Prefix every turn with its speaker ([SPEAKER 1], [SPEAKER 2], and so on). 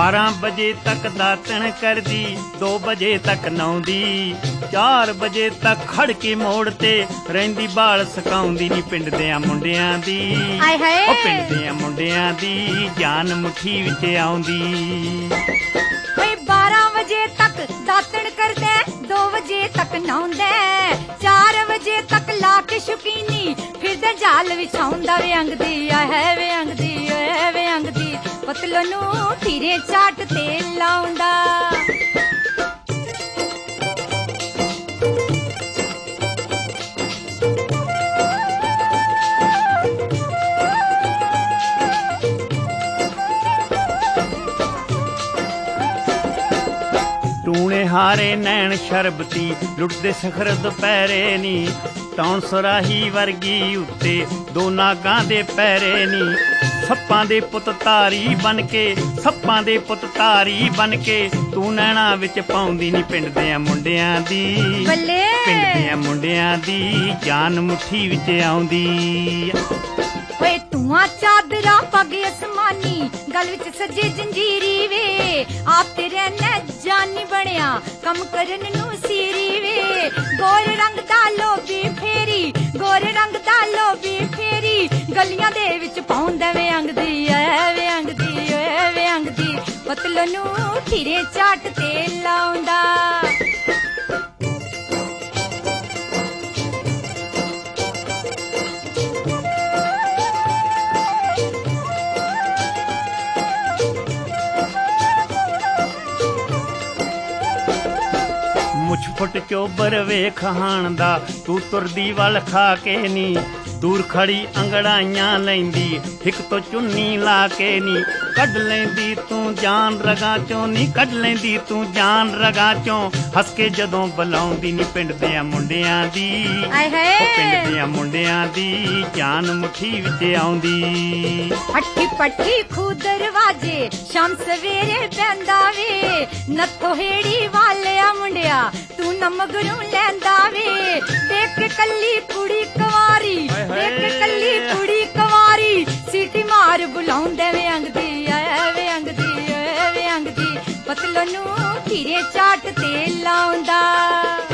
[SPEAKER 1] 12 ਵਜੇ ਤੱਕ ਦਾਤਣ ਕਰਦੀ, 2 ਵਜੇ ਤੱਕ ਨਹਾਉਂਦੀ, 4 ਵਜੇ ਤੱਕ ਖੜ ਕੇ ਮੋੜ ਤੇ ਰਹਿੰਦੀ, ਬਾਲ ਸਕਾਉਂਦੀ ਨੀ ਪਿੰਡ ਦਿਆਂ ਮੁੰਡਿਆਂ ਦੀ। ਉਹ ਪਿੰਡ ਦਿਆਂ ਮੁੰਡਿਆਂ ਦੀ ਜਾਨ ਮੁੱਠੀ ਵਿੱਚ ਆਉਂਦੀ।
[SPEAKER 2] 12 ਵਜੇ ਤੱਕ ਦਾਤਣ ਕਰਦਾ, 2 ਵਜੇ ਤੱਕ ਨਹਾਉਂਦਾ, 4 ਵਜੇ ਤੱਕ ਲਾ ਕੇ ਸ਼ੁਕੀਨੀ ਫਿਰਦਾ ਜਾਲ ਵਿਛਾਉਂਦਾ। ਵੇ ਅੰਗ ਦੀ ਹੈ ਵੇ ਅੰਗ ਦੀ ਵੇ ਅੰਗ ਦੀ, ਪਤਲੋ ਨੂੰ ਠੀਰੇ ਚਾਟ ਤੇ ਲਾਉਂਦਾ।
[SPEAKER 1] ਟੂਣੇ ਹਾਰੇ ਨੈਣ ਸ਼ਰਬਤੀ ਲੁੱਟਦੇ ਸਖਰ ਦੁਪਹਿਰੇ ਨੀ, ਟੌਣ ਸਰਾਹੀ ਵਰਗੀ ਉੱਤੇ 2 ਨਾਗਾਂ ਦੇ ਪੈਰੇ ਨੀ। ਸੱਪਾਂ ਦੇ ਪੁੱਤ ਧਾਰੀ ਬਣ ਕੇ, ਸੱਪਾਂ ਦੇ ਪੁੱਤ ਧਾਰੀ ਬਣ ਕੇ, ਤੂੰ ਨੈਣਾ ਵਿੱਚ ਪਾਉਂਦੀ ਨੀ ਪਿੰਡ ਦਿਆਂ ਮੁੰਡਿਆਂ ਦੀ। ਪਿੰਡ ਦਿਆਂ ਮੁੰਡਿਆਂ ਦੀ ਜਾਨ ਮੁੱਠੀ ਵਿੱਚ ਆਉਂਦੀ।
[SPEAKER 2] ਓਏ ਧੂਆਂ ਚਾਦਰਾ ਪੱਗ ਅਸਮਾਨੀ, ਗਲ ਵਿੱਚ ਸੱਜੇ ਜੰਜੀਰੀ ਵੇ, ਆਪ ਤੇਰੇ ਨੇ ਜਾਨੀ ਬਣਿਆ ਕੰਮ ਕਰਨ ਨੂੰ ਸੀਰੀ ਵੇ। ਗੋਰ ਰੰਗ ਦਾ ਲੋਬੀ ਫੇਰੀ, ਗੋਰ ਰੰਗ ਦਾ ਲੋਬੀ ਫੇਰੀ, ਗਲੀਆਂ ਦੇ ਵਿੱਚ ਪਾਉਂਦਾ ਵੇ ਅੰਗ ਦੀ ਵੇ ਅੰਗ ਦੀ ਵੇ ਅੰਗ ਦੀ, ਪਤਲ ਨੂੰ ਠੀਰੇ ਚਾਟ ਤੇ ਲਾਉਂਦਾ।
[SPEAKER 1] ਮੁੱਛ ਫੁੱਟ ਚੋਬਰ ਵੇਖ ਹਾਣ ਦਾ, ਤੂੰ ਤੁਰਦੀ ਵੱਲ ਖਾ ਕੇ ਨੀ, ਦੂਰ ਖੜੀ ਅੰਗੜਾਈਆਂ ਲੈਂਦੀ, ਹਿੱਕ ਤੋਂ ਚੁੰਨੀ ਲਾ ਕੇ ਨੀ। ਕੱਢ ਲੈਂਦੀ ਤੂੰ ਜਾਨ ਰਗਾਂ ਚੋਂ ਨੀ, ਕੱਢ ਲੈਂਦੀ ਤੂੰ ਜਾਨ ਰਗਾਂ ਚੋਂ, ਹੱਸ ਕੇ ਜਦੋਂ ਬੁਲਾਉਂਦੀ ਨੀ ਪਿੰਡ ਦਿਆਂ ਮੁੰਡਿਆਂ ਦੀ। ਪਿੰਡ ਦਿਆਂ ਮੁੰਡਿਆਂ ਦੀ ਜਾਨ ਮੁੱਠੀ ਵਿੱਚ ਆਉਂਦੀ।
[SPEAKER 2] ਅੱਠੀ ਪੱਠੀ ਖੂ ਦਰਵਾਜੇ ਸ਼ਾਮ ਸਵੇਰੇ ਪੈਂਦਾ ਵੇ, ਨੱਥੋ ਹੇੜੀ ਵਾਲਿਆ ਮੁੰਡਿਆ ਤੂੰ ਨਮਗਰੂ ਲੈਂਦਾ ਵੇ। ਦੇਖ ਕੇ ਕੱਲੀ ਕੁੜੀ ਕੁਵਾਰੀ, ਦੇਖ ਕੇ ਕੱਲੀ ਕੁੜੀ ਕੁਵਾਰੀ, ਸੀਟੀ ਮਾਰ ਬੁਲਾਉਂਦੇ ਵੇ ਅੰਗ ਦੀ ਵੇ ਅੰਗ ਦੀ ਵੇ ਅੰਗ ਦੀ, ਪਤਲ ਨੂੰ ਠੀਰੇ ਚਾਟ ਤੇ ਲਾਉਂਦਾ।